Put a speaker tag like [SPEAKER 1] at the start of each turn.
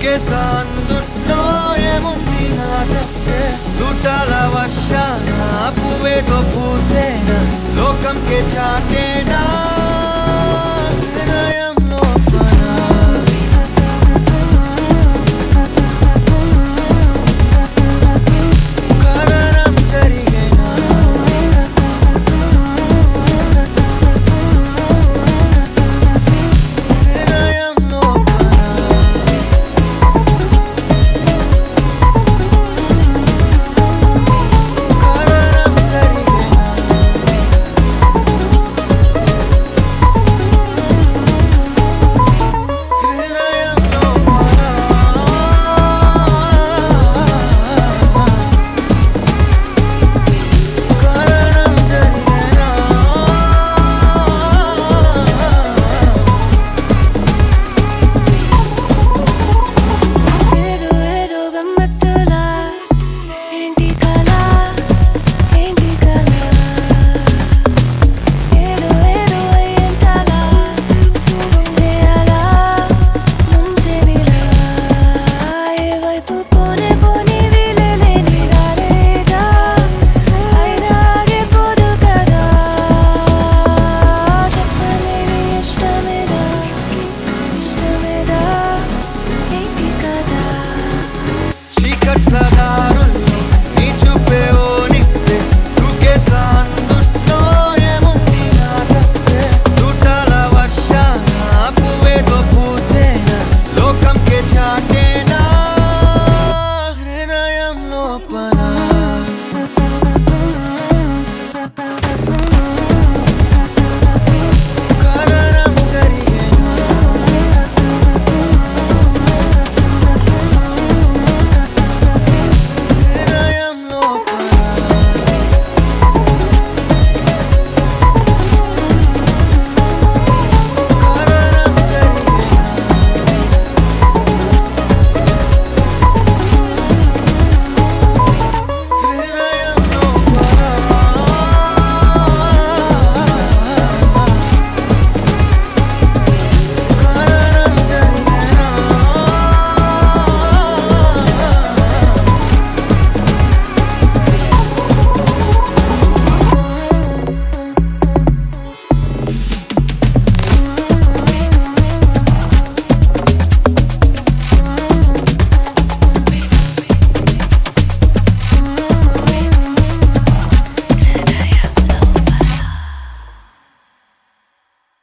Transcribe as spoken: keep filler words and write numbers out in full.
[SPEAKER 1] దూకేసా అందుట్లో ఏముంది నా తప్పే దుటాల వర్షాన పువ్వేదో పూసేనా లోకంకే చాటేనా హృదయంలో కరణం జరిగేనా హృదయంలో కరణం జరిగేనా హృదయంలో కరణం జరిగేనా
[SPEAKER 2] ఏదో ఏదో గమ్మత్తులా ఏంటి కళ ఏంటి కళ ఏదో ఏదో అయ్యేంతలా ఉందే అలా ముంచెనిలా ఏ వైపు పోనే పోని వీలులేని దారేగా అయినా ఆగిపోదు కదా చెప్పలేని ఇష్టమేగా ఇష్టమేగా ఏంటి కదా
[SPEAKER 1] చీకట్ల దారుల్లో నీ చూపే ఓ నిప్పే దూకేసా అందుట్లో ఏముంది నా తప్పే దుటాల వర్షాన పువ్వేదో పూసేనా లోకంకే చాటే